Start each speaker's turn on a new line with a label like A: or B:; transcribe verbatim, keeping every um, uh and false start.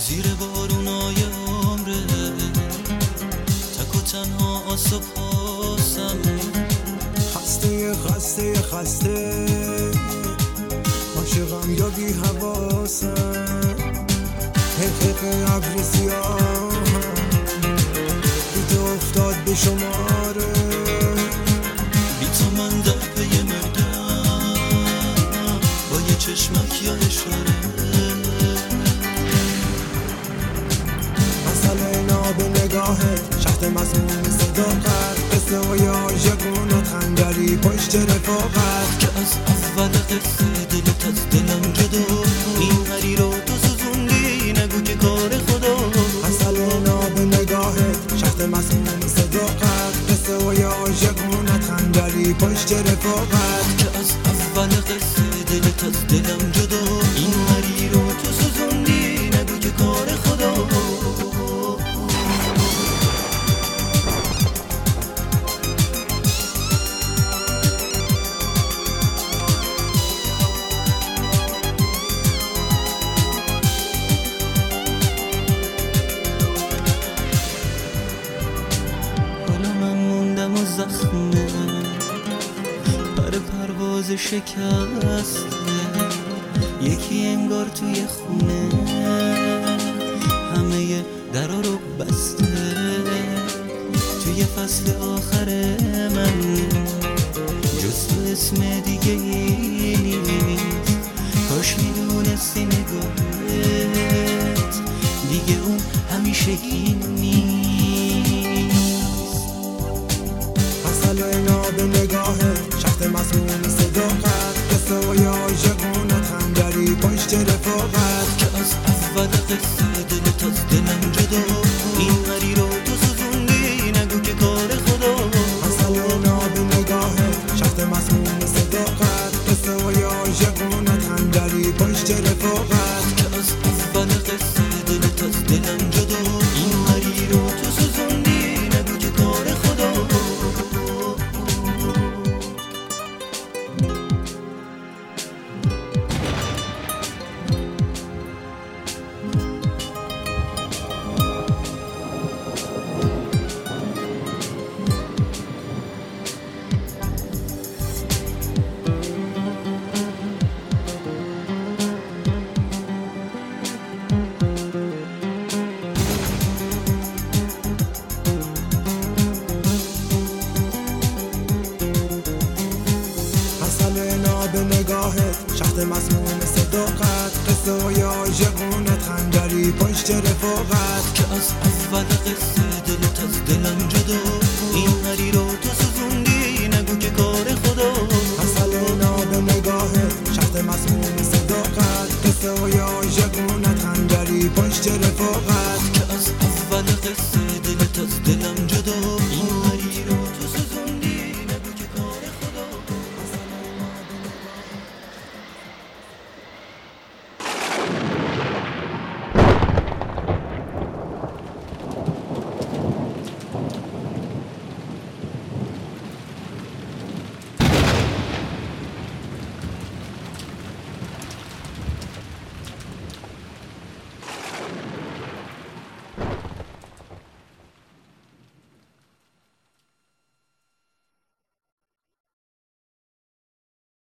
A: زیر بارونای عمره، تک و تنها آسو پاسم،
B: خسته خسته خسته عاشقم یا بی حواسم، حقیق ابر سیاهم دیده افتاد به شماره،
A: بی تو من در پی مردم با یه چشمک یا اشاره،
B: مسئله ناب نگاهت شهد مسموم صداقت، قصه های عاشقونت خنجری پشت رفاقت،
A: که از اول قصه دلت از دلم جدا، این هری رو تو سوزوندی نگو که کار خدا،
B: مسئله ناب نگاهت شهد مسموم صداقت، قصه های عاشقونت خنجری پشت رفاقت،
A: که از اول قصه دلت از دلم جدا، این هری رو تو سوزوندی نگو که کار خدا. زخمه پر پرواز شکسته، یکی انگار توی خونه همه درا رو بسته، توی فصل آخر من جز تو اسم دیگه ای نیست، کاش میدونستی نگاهت دیگه اون همیشگی نیست.
B: ناب نگاهت شهد مسموم صداقت، قصه های عاشقونت خنجری پشت رفاقت،
A: که از اول قصه دلت از دلم جدا، این هری رو تو سوزوندی نگو که کار خدا.
B: مسئله ناب نگاهت شهد مسموم صداقت، قصه های عاشقونت خنجری پشت رفاقت،
A: که از اول قصه دلت از دلم جدا، این هری رو تو سوزوندی نگو که کار خدا.
B: ناب نگاهت شهد مسموم صداقت، قصه های عاشقونت خنجری پشت رفاقت،
A: که از اول قصه